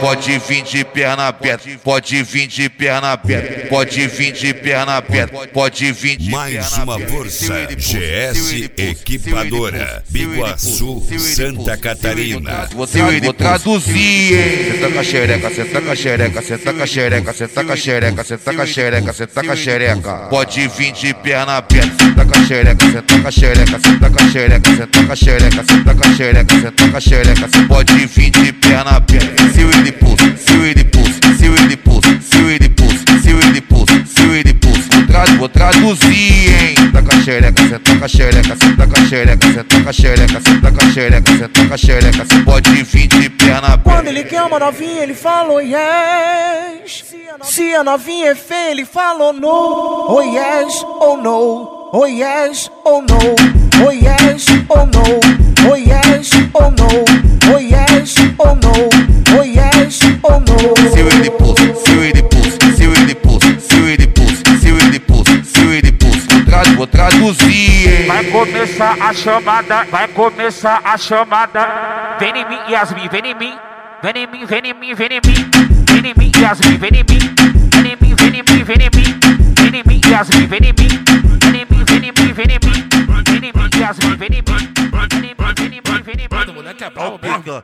pode vir de perna aberta, pode vir de perna aberta, pode vir de perna aberta, pode vir de perna aberta. Mais uma força, GS Equipadora, Biguaçu, Santa Catarina. Vou traduzir, hein? Senta com a xereca, senta com a xereca, senta com a xereca, senta com a xereca, senta com a xereca, senta com a xereca. Pode vir de perna aberta, senta com a xereca, senta com a xereca, senta com a xereca, senta com a xereca, senta com a xereca, senta com a xereca. Pode vir de perna aberta. Se ele pulsa, se ele pulsa, se ele pulsa, se ele pulsa, se ele pulsa, se ele pulsa. Vou traduzir, hein? Senta com a xereca, senta com a xereca, senta com a xereca, senta com a xereca, senta com a xereca, senta com a xereca. Você pode vir de perna aberta. Quando ele quer uma novinha, ele falou yes. Se a novinha é feia, ele falou no. Oh yes, oh no. Oh yes, oh no. Oh yes, oh no. Oh yes, oh no. Oh yes, oh no. Oh yes, oh no. Se ele pulsa, se ele pulsa, se ele pulsa, se ele pulsa, se ele pulsa, se ele pulsa. Vou traduzir, hein? Vai começar a chamada, vai começar a chamada. Vem em mim, Yasmin, vem em mim. Vem em mim, vem em mim, vem em mim. Vem em mim, Yasmin, vem em mim. Vem em mim, vem em mim, vem em mim. Vem em mim, Yasmin, vem em mim. Vem em mim, vem em mim, vem em mim. Vem em mim, Yasmin, vem em mim. Vem em mim, vem em mim, vem em mim. Moleque é brabo mesmo.